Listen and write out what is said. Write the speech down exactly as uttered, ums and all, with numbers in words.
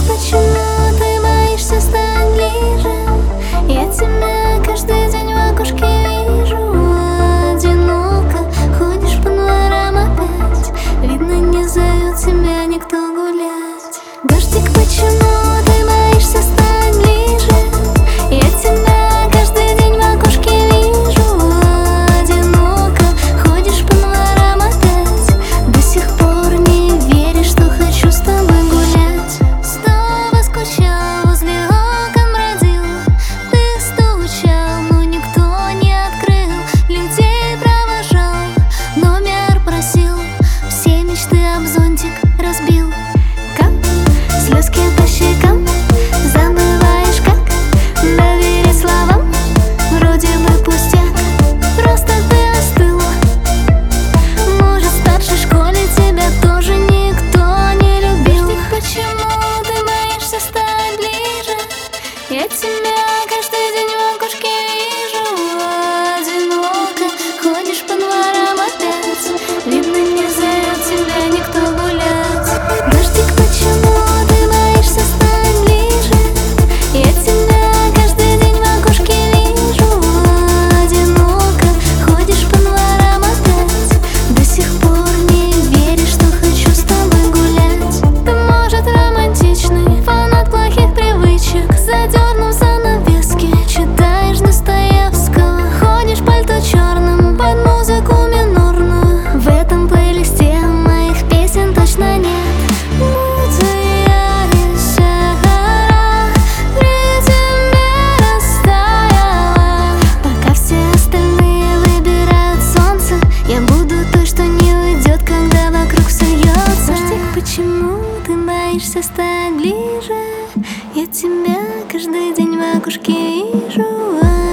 почему ты боишься стать ближе? Я тебя каждый день в окошке вижу. Одиноко ходишь по дворам опять. Видно, не зовет тебя никто гулять. Дождик, почему ты боишься стать ближе? Я тебя каждый день в окошке вижу. Одиноко ходишь по дворам опять. До сих пор не веришь, что хочу с тобой гулять. Снова скучал, возле окон бродил. Ты стучал, но никто не открыл. Людей провожал, номер просил. Все мечты об зонтик разбил. Как слезки по щекам, забываешь как доверить словам. Вроде бы пустяк, просто ты остыл. Может, в старшей школе тебя тоже никто не любил. Дождик, почему ты боишься стать ближе? Я тебя каждый день в окошке вижу. Одиноко ходишь по дворам опять. Видно, не зовет тебя никто гулять. Дождик, почему ты боишься стать ближе? Я тебя каждый день в окошке вижу. Одиноко ходишь по дворам опять. До сих пор не веришь, что хочу с тобой гулять. Ты, может, романтичный фанат плохих привычек. Задернув занавески, читаешь Достоевского. Ходишь пальто черным под музыку минорную. В этом плейлисте моих песен точно нет. Музыка гора при тебе растаяла. Пока все остальные выбирают солнце, я буду той, что не уйдет, когда вокруг все льется. Дождик, почему ты боишься стать ближе? Я тебя каждый день в окошке вижу.